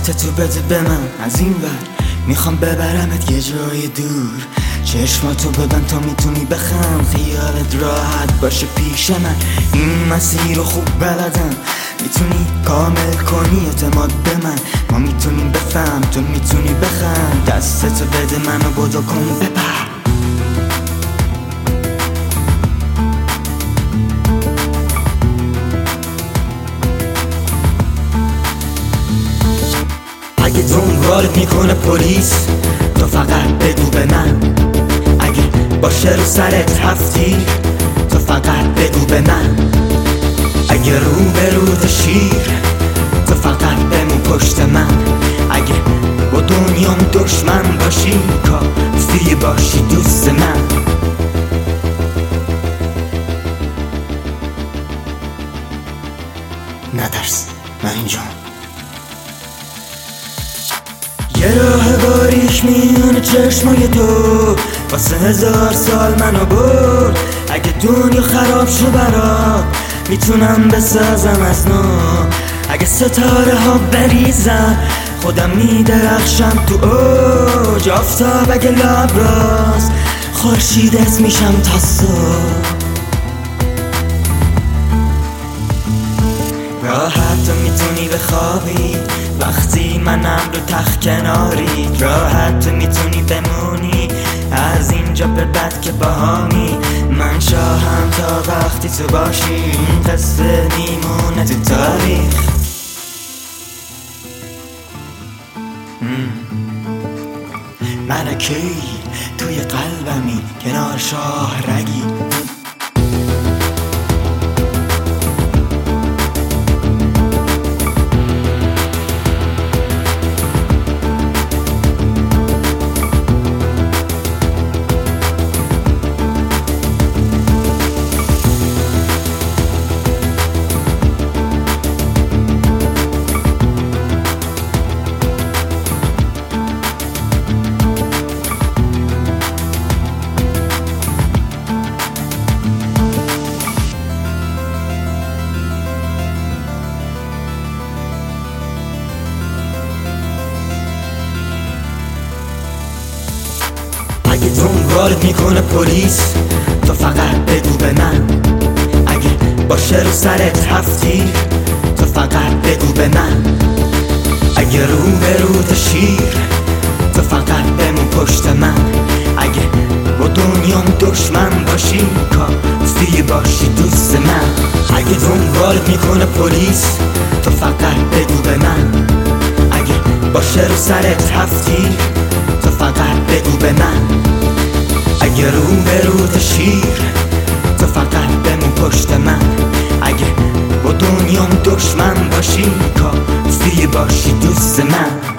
تو بده به من از این ور، میخوام ببرمت یه جای دور. چشماتو ببند تا میتونی بخند، خیالت راحت باشه پیش من. این مسیر رو خوب بلدم، میتونی کامل کنی اعتماد به من. ما میتونیم بفهم تو میتونی بخند، دستتو بده منو بدو کن ببر. اگه دنبالت میکنه پلیس، تو فقط بگو به من. اگه باشه رو سرت هفتی، تو فقط بگو به من. اگه رو به رو شیر، تو فقط بمون پشت من. اگه با دنیام دشمن باشی، کافی باشی دوست من. نترس، من اینجام. یه راه باریک میونه چشمای تو، واسه 1000 سال منو برد. اگه دنیا خراب شو برات، میتونم بسازم از نو. اگه ستاره ها بریزن، خودم میدرخشم تو اوج. آفتاب اگه لب راست، خورشیدت میشم تا صبح. راحت تو میتونی بخوابی وقتی منم رو تخت کناری. راحت تو میتونی بمونی از اینجا به بعد که باهامی. من شاهم تا وقتی تو باشی، این قصه میمونه تو تاریخ. ملکی توی قلبمی کنار شاه رگی. اگه دنبالت میکنه پلیس، تو فقط بگو به من. اگه باشه رو سرت هفتی، تو فقط بگو به من. اگه رو به رو شیر، تو فقط بمون پشت من. اگه با دنیام دشمن باشی، کافی باشی دوست من. اگه دنبالت میکنه پلیس، تو فقط بگو به من. اگه باشه رو سرت هفتی، تو فقط بگو به من. اگه رو به رو شیر، تو فقط بمون پشت من. اگه با دنیام دشمن باشی، کافی باشی دوست من.